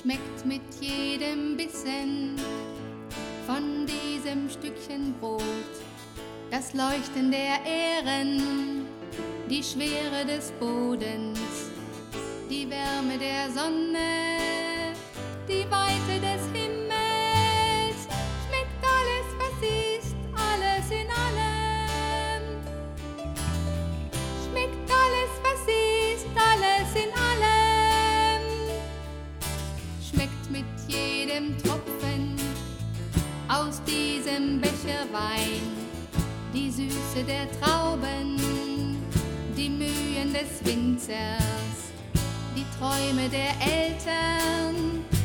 schmeckt mit jedem Bissen von diesem Stückchen Brot. Das Leuchten der Ähren, die Schwere des Bodens, die Wärme der Sonne, die Weite des Himmels. Schmeckt alles, was ist, alles in allem. Schmeckt alles, was ist, alles in allem. Schmeckt mit jedem Tropfen aus diesem Becher Wein, die Süße der Trauben, die Mühen des Winzers, die Träume der Eltern,